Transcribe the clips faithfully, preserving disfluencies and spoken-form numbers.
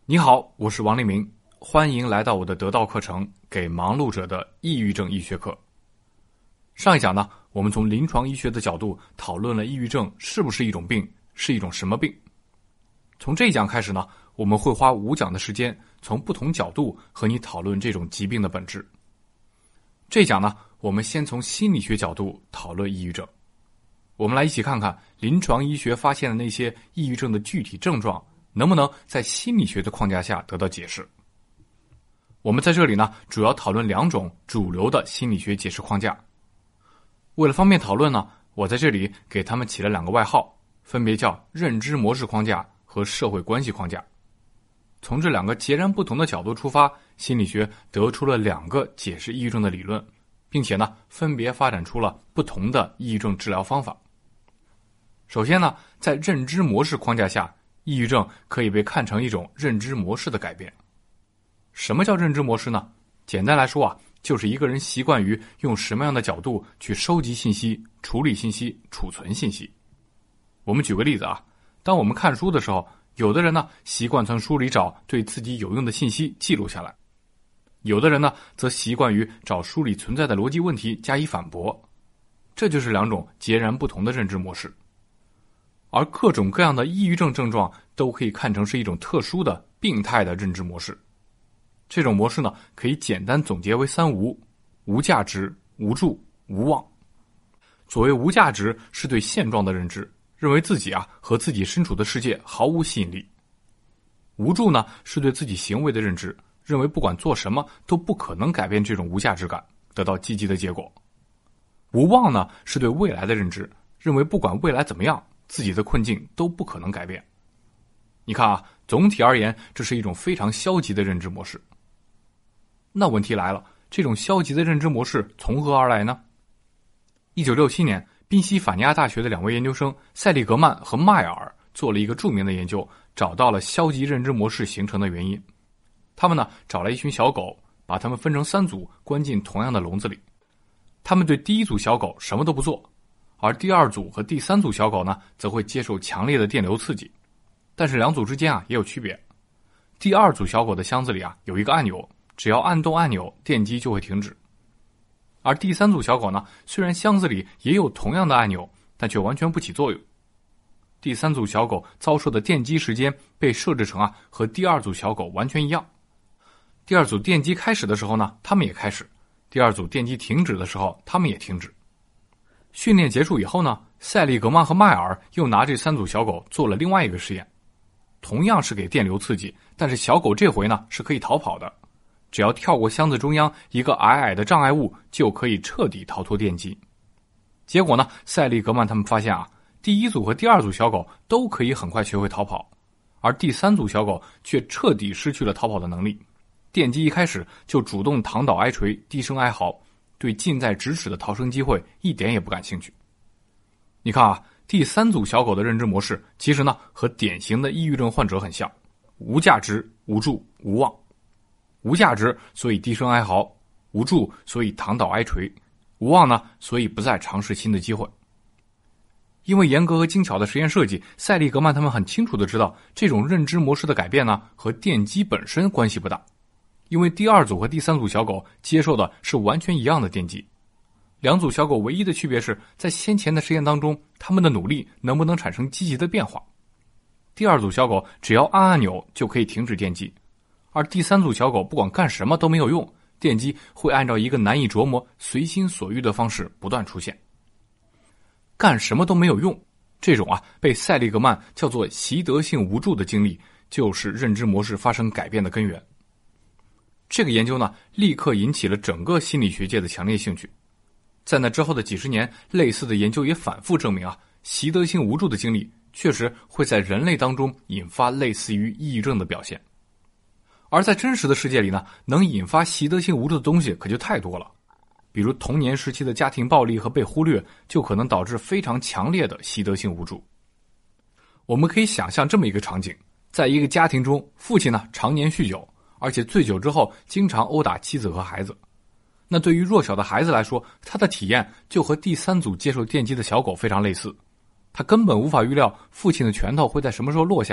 你好，我是王立明，欢迎来到我的得道课程，给忙碌者的抑郁症医学课。上一讲呢，我们从临床医学的角度讨论了抑郁症是不是一种病，是一种什么病。从这一讲开始呢，我们会花五讲的时间，从不同角度和你讨论这种疾病的本质。这一讲呢，我们先从心理学角度讨论抑郁症。我们来一起看看临床医学发现的那些抑郁症的具体症状能不能在心理学的框架下得到解释。我们在这里呢，主要讨论两种主流的心理学解释框架。为了方便讨论呢，我在这里给他们起了两个外号，分别叫认知模式框架和社会关系框架。从这两个截然不同的角度出发，心理学得出了两个解释抑郁症的理论，并且呢，分别发展出了不同的抑郁症治疗方法。首先呢，在认知模式框架下，抑郁症可以被看成一种认知模式的改变。什么叫认知模式呢？简单来说啊，就是一个人习惯于用什么样的角度去收集信息、处理信息、储存信息。我们举个例子啊，当我们看书的时候，有的人呢习惯从书里找对自己有用的信息记录下来，有的人呢则习惯于找书里存在的逻辑问题加以反驳。这就是两种截然不同的认知模式。而各种各样的抑郁症症状都可以看成是一种特殊的病态的认知模式。这种模式呢，可以简单总结为三无：无价值、无助、无望。所谓无价值，是对现状的认知，认为自己啊和自己身处的世界毫无吸引力。无助呢，是对自己行为的认知，认为不管做什么都不可能改变这种无价值感，得到积极的结果。无望呢，是对未来的认知，认为不管未来怎么样，自己的困境都不可能改变。你看啊，总体而言，这是一种非常消极的认知模式。那问题来了，这种消极的认知模式从何而来呢？一九六七年，宾夕法尼亚大学的两位研究生塞利格曼和迈尔做了一个著名的研究，找到了消极认知模式形成的原因。他们呢，找来一群小狗，把它们分成三组，关进同样的笼子里。他们对第一组小狗什么都不做，而第二组和第三组小狗呢，则会接受强烈的电流刺激。但是两组之间啊也有区别。第二组小狗的箱子里啊有一个按钮，只要按动按钮，电击就会停止。而第三组小狗呢，虽然箱子里也有同样的按钮，但却完全不起作用。第三组小狗遭受的电击时间被设置成啊和第二组小狗完全一样。第二组电击开始的时候呢，它们也开始；第二组电击停止的时候，它们也停止。训练结束以后呢，塞利格曼和迈尔又拿这三组小狗做了另外一个实验，同样是给电流刺激，但是小狗这回呢是可以逃跑的，只要跳过箱子中央一个矮矮的障碍物，就可以彻底逃脱电击。结果呢，塞利格曼他们发现啊，第一组和第二组小狗都可以很快学会逃跑，而第三组小狗却彻底失去了逃跑的能力，电击一开始就主动躺倒挨锤，低声哀嚎，对近在咫尺的逃生机会一点也不感兴趣。你看啊，第三组小狗的认知模式其实呢和典型的抑郁症患者很像，无价值、无助、无望。无价值，所以低声哀嚎；无助，所以躺倒挨锤；无望呢，所以不再尝试新的机会。因为严格和精巧的实验设计，塞利格曼他们很清楚地知道，这种认知模式的改变呢和电击本身关系不大。因为第二组和第三组小狗接受的是完全一样的电击，两组小狗唯一的区别是在先前的实验当中，他们的努力能不能产生积极的变化。第二组小狗只要按按钮就可以停止电击，而第三组小狗不管干什么都没有用，电击会按照一个难以琢磨、随心所欲的方式不断出现。干什么都没有用，这种啊被塞利格曼叫做习得性无助的经历，就是认知模式发生改变的根源。这个研究呢，立刻引起了整个心理学界的强烈兴趣。在那之后的几十年，类似的研究也反复证明啊，习得性无助的经历确实会在人类当中引发类似于抑郁症的表现。而在真实的世界里呢，能引发习得性无助的东西可就太多了。比如童年时期的家庭暴力和被忽略，就可能导致非常强烈的习得性无助。我们可以想象这么一个场景，在一个家庭中，父亲呢常年酗酒，而且醉酒之后经常殴打妻子和孩子。那对于弱小的孩子来说，他的体验就和第三组接受电击的小狗非常类似。他根本无法预料父亲的拳头会在什么时候落下，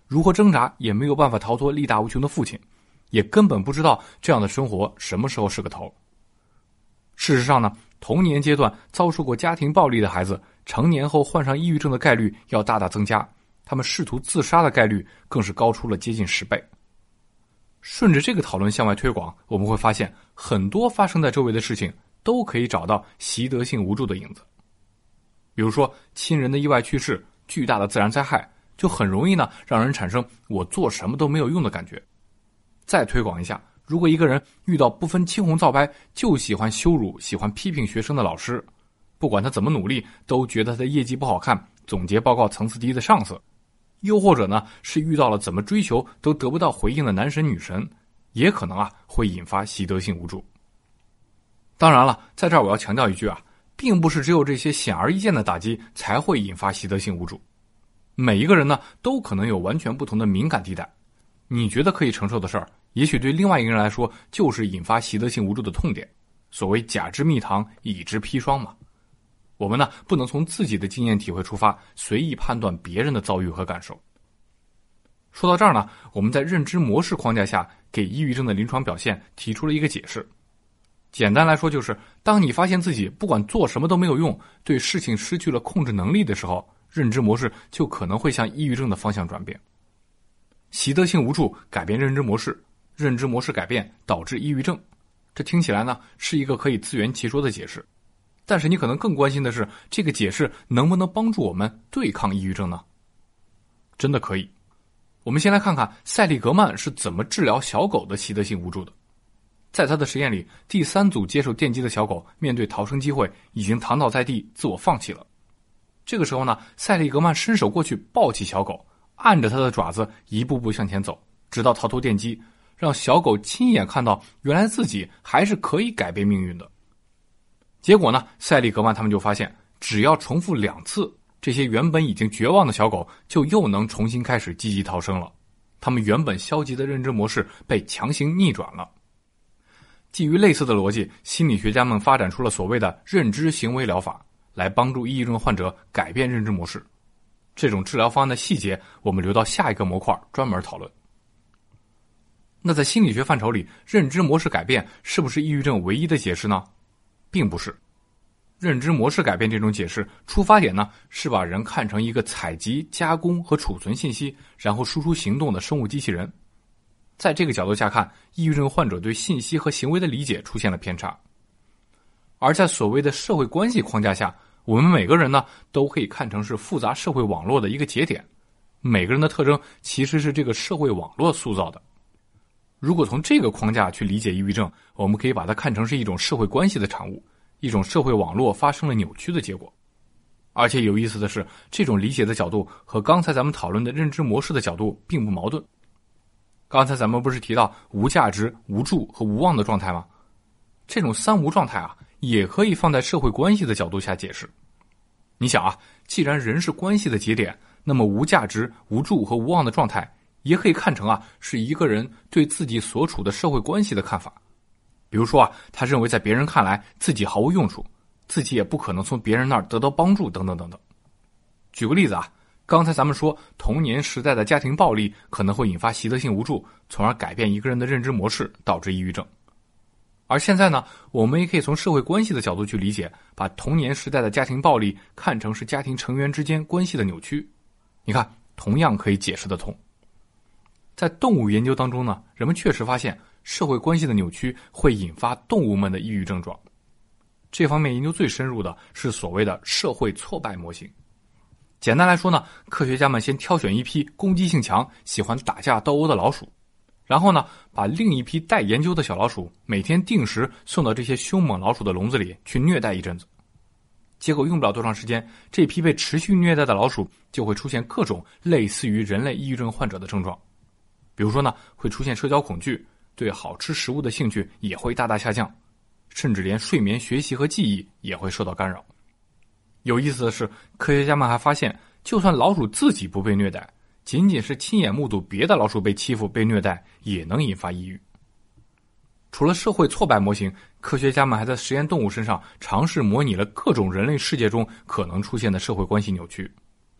如何挣扎也没有办法逃脱力大无穷的父亲，也根本不知道这样的生活什么时候是个头。事实上呢，童年阶段遭受过家庭暴力的孩子，成年后患上抑郁症的概率要大大增加，他们试图自杀的概率更是高出了接近十倍。顺着这个讨论向外推广，我们会发现很多发生在周围的事情都可以找到习得性无助的影子。比如说亲人的意外去世，巨大的自然灾害，就很容易呢让人产生我做什么都没有用的感觉。再推广一下，如果一个人遇到不分青红皂白就喜欢羞辱、喜欢批评学生的老师，不管他怎么努力都觉得他的业绩不好看，总结报告层次低的上司，又或者呢是遇到了怎么追求都得不到回应的男神女神，也可能啊会引发习得性无助。当然了，在这儿我要强调一句啊，并不是只有这些显而易见的打击才会引发习得性无助。每一个人呢都可能有完全不同的敏感地带，你觉得可以承受的事儿，也许对另外一个人来说就是引发习得性无助的痛点。所谓甲之蜜糖，乙之砒霜嘛。我们呢不能从自己的经验体会出发，随意判断别人的遭遇和感受。说到这儿呢，我们在认知模式框架下给抑郁症的临床表现提出了一个解释。简单来说就是，当你发现自己不管做什么都没有用，对事情失去了控制能力的时候，认知模式就可能会向抑郁症的方向转变。习得性无助改变认知模式，认知模式改变导致抑郁症，这听起来呢是一个可以自圆其说的解释。但是你可能更关心的是，这个解释能不能帮助我们对抗抑郁症呢？真的可以。我们先来看看塞利格曼是怎么治疗小狗的习得性无助的。在他的实验里，第三组接受电击的小狗面对逃生机会已经躺倒在地，自我放弃了。这个时候呢，塞利格曼伸手过去抱起小狗，按着它的爪子一步步向前走，直到逃脱电击，让小狗亲眼看到原来自己还是可以改变命运的。结果呢，塞利格曼他们就发现，只要重复两次，这些原本已经绝望的小狗就又能重新开始积极逃生了。他们原本消极的认知模式被强行逆转了。基于类似的逻辑，心理学家们发展出了所谓的认知行为疗法，来帮助抑郁症患者改变认知模式。这种治疗方案的细节，我们留到下一个模块专门讨论。那在心理学范畴里，认知模式改变是不是抑郁症唯一的解释呢？并不是。认知模式改变这种解释，出发点呢是把人看成一个采集、加工和储存信息，然后输出行动的生物机器人。在这个角度下看，抑郁症患者对信息和行为的理解出现了偏差。而在所谓的社会关系框架下，我们每个人呢都可以看成是复杂社会网络的一个节点，每个人的特征其实是这个社会网络塑造的。如果从这个框架去理解抑郁症，我们可以把它看成是一种社会关系的产物，一种社会网络发生了扭曲的结果。而且有意思的是，这种理解的角度和刚才咱们讨论的认知模式的角度并不矛盾。刚才咱们不是提到无价值、无助和无望的状态吗？这种三无状态啊，也可以放在社会关系的角度下解释。你想啊，既然人是关系的节点，那么无价值、无助和无望的状态也可以看成啊，是一个人对自己所处的社会关系的看法。比如说啊，他认为在别人看来自己毫无用处，自己也不可能从别人那儿得到帮助等等等等。举个例子啊，刚才咱们说童年时代的家庭暴力可能会引发习得性无助，从而改变一个人的认知模式，导致抑郁症。而现在呢，我们也可以从社会关系的角度去理解，把童年时代的家庭暴力看成是家庭成员之间关系的扭曲。你看，同样可以解释得通。在动物研究当中呢，人们确实发现社会关系的扭曲会引发动物们的抑郁症状。这方面研究最深入的是所谓的社会挫败模型。简单来说呢，科学家们先挑选一批攻击性强、喜欢打架斗殴的老鼠，然后呢，把另一批待研究的小老鼠每天定时送到这些凶猛老鼠的笼子里去虐待一阵子。结果用不了多长时间，这批被持续虐待的老鼠就会出现各种类似于人类抑郁症患者的症状。比如说呢，会出现社交恐惧，对好吃食物的兴趣也会大大下降，甚至连睡眠、学习和记忆也会受到干扰。有意思的是，科学家们还发现，就算老鼠自己不被虐待，仅仅是亲眼目睹别的老鼠被欺负、被虐待，也能引发抑郁。除了社会挫败模型，科学家们还在实验动物身上尝试模拟了各种人类世界中可能出现的社会关系扭曲。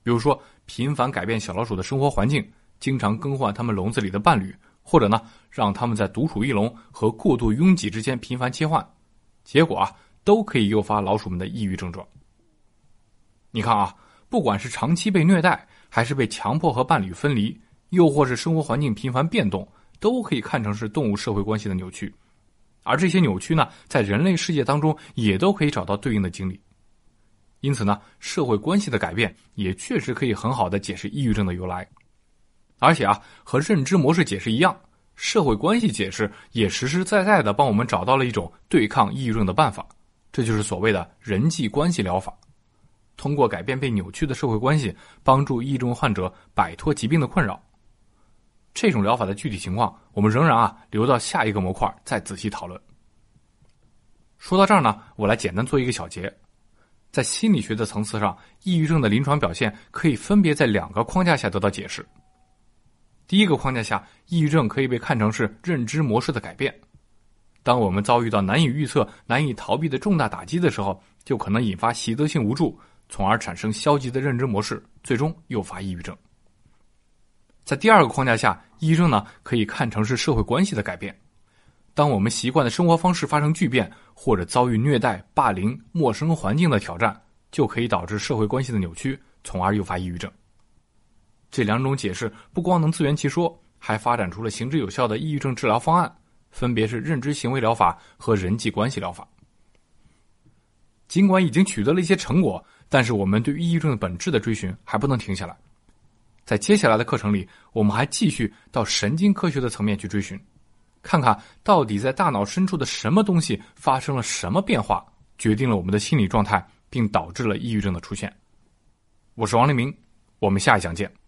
比如说频繁改变小老鼠的生活环境，经常更换它们笼子里的伴侣，或者呢让它们在独处一笼和过度拥挤之间频繁切换，结果啊都可以诱发老鼠们的抑郁症状。你看啊，不管是长期被虐待，还是被强迫和伴侣分离，又或是生活环境频繁变动，都可以看成是动物社会关系的扭曲。而这些扭曲呢，在人类世界当中也都可以找到对应的经历。因此呢，社会关系的改变也确实可以很好的解释抑郁症的由来。而且啊，和认知模式解释一样，社会关系解释也实实在在的帮我们找到了一种对抗抑郁症的办法，这就是所谓的人际关系疗法。通过改变被扭曲的社会关系，帮助抑郁症患者摆脱疾病的困扰。这种疗法的具体情况，我们仍然啊留到下一个模块再仔细讨论。说到这儿呢，我来简单做一个小结。在心理学的层次上，抑郁症的临床表现可以分别在两个框架下得到解释。第一个框架下，抑郁症可以被看成是认知模式的改变。当我们遭遇到难以预测、难以逃避的重大打击的时候，就可能引发习得性无助，从而产生消极的认知模式，最终诱发抑郁症。在第二个框架下，抑郁症呢可以看成是社会关系的改变。当我们习惯的生活方式发生巨变，或者遭遇虐待、霸凌、陌生环境的挑战，就可以导致社会关系的扭曲，从而诱发抑郁症。这两种解释不光能自圆其说，还发展出了行之有效的抑郁症治疗方案，分别是认知行为疗法和人际关系疗法。尽管已经取得了一些成果，但是我们对抑郁症的本质的追寻还不能停下来。在接下来的课程里，我们还继续到神经科学的层面去追寻，看看到底在大脑深处的什么东西发生了什么变化，决定了我们的心理状态，并导致了抑郁症的出现。我是王立明，我们下一讲见。